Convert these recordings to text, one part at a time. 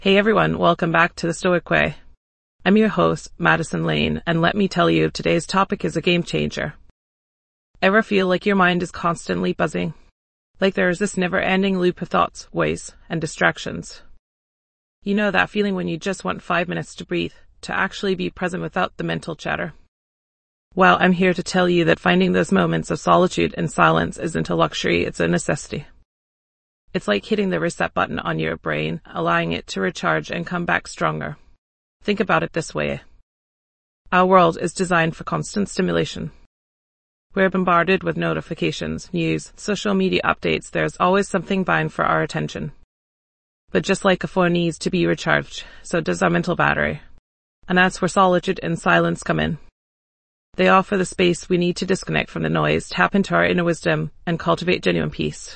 Hey everyone, welcome back to The Stoic Way. I'm your host, Madison Lane, and let me tell you, today's topic is a game changer. Ever feel like your mind is constantly buzzing? Like there is this never-ending loop of thoughts, ways, and distractions? You know that feeling when you just want 5 minutes to breathe, to actually be present without the mental chatter? Well, I'm here to tell you that finding those moments of solitude and silence isn't a luxury, it's a necessity. It's like hitting the reset button on your brain, allowing it to recharge and come back stronger. Think about it this way. Our world is designed for constant stimulation. We're bombarded with notifications, news, social media updates. There's always something vying for our attention. But just like a phone needs to be recharged, so does our mental battery. And that's where solitude and silence come in. They offer the space we need to disconnect from the noise, tap into our inner wisdom, and cultivate genuine peace.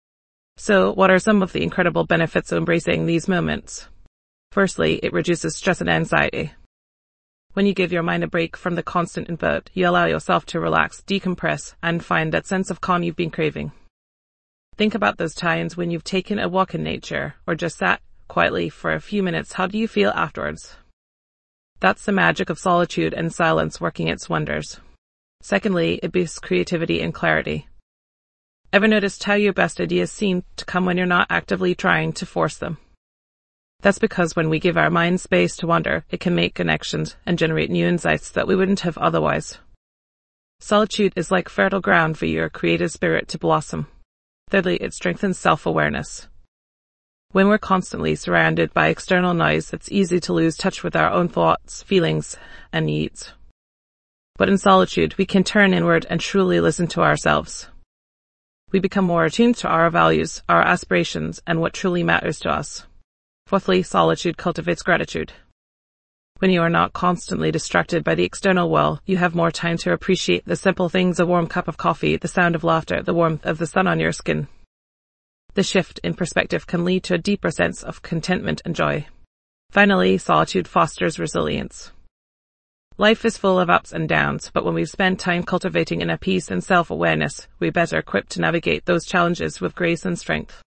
So, what are some of the incredible benefits of embracing these moments? Firstly, it reduces stress and anxiety. When you give your mind a break from the constant input, you allow yourself to relax, decompress, and find that sense of calm you've been craving. Think about those times when you've taken a walk in nature, or just sat quietly for a few minutes. How do you feel afterwards? That's the magic of solitude and silence working its wonders. Secondly, it boosts creativity and clarity. Ever noticed how your best ideas seem to come when you're not actively trying to force them? That's because when we give our mind space to wander, it can make connections and generate new insights that we wouldn't have otherwise. Solitude is like fertile ground for your creative spirit to blossom. Thirdly, it strengthens self-awareness. When we're constantly surrounded by external noise, it's easy to lose touch with our own thoughts, feelings, and needs. But in solitude, we can turn inward and truly listen to ourselves. We become more attuned to our values, our aspirations, and what truly matters to us. Fourthly, solitude cultivates gratitude. When you are not constantly distracted by the external world, you have more time to appreciate the simple things: a warm cup of coffee, the sound of laughter, the warmth of the sun on your skin. The shift in perspective can lead to a deeper sense of contentment and joy. Finally, solitude fosters resilience. Life is full of ups and downs, but when we spend time cultivating inner peace and self-awareness, we're better equipped to navigate those challenges with grace and strength.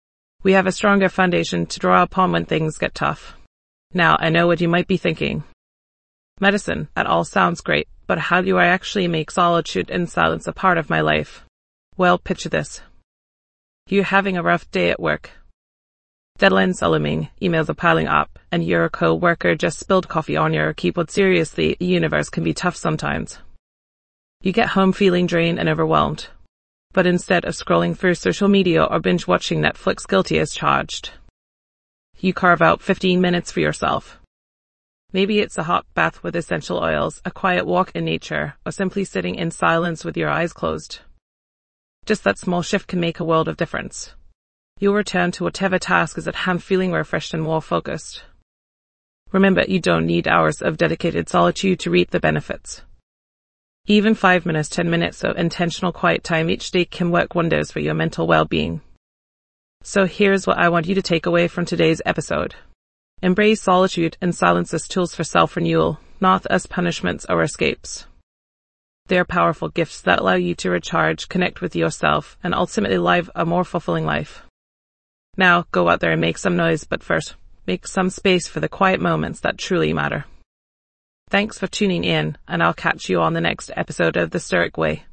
We have a stronger foundation to draw upon when things get tough. Now, I know what you might be thinking. Madison, that all sounds great, but how do I actually make solitude and silence a part of my life? Well, picture this. You're having a rough day at work. Deadlines are looming, emails are piling up, and your co-worker just spilled coffee on your keyboard. Seriously, the universe can be tough sometimes. You get home feeling drained and overwhelmed. But instead of scrolling through social media or binge-watching Netflix guilty as charged, you carve out 15 minutes for yourself. Maybe it's a hot bath with essential oils, a quiet walk in nature, or simply sitting in silence with your eyes closed. Just that small shift can make a world of difference. You'll return to whatever task is at hand feeling refreshed and more focused. Remember, you don't need hours of dedicated solitude to reap the benefits. Even 5 minutes, 10 minutes of intentional quiet time each day can work wonders for your mental well-being. So here's what I want you to take away from today's episode. Embrace solitude and silence as tools for self-renewal, not as punishments or escapes. They are powerful gifts that allow you to recharge, connect with yourself, and ultimately live a more fulfilling life. Now, go out there and make some noise, but first, make some space for the quiet moments that truly matter. Thanks for tuning in, and I'll catch you on the next episode of The Stoic Way.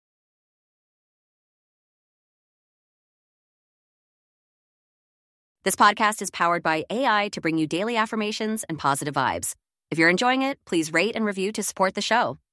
This podcast is powered by AI to bring you daily affirmations and positive vibes. If you're enjoying it, please rate and review to support the show.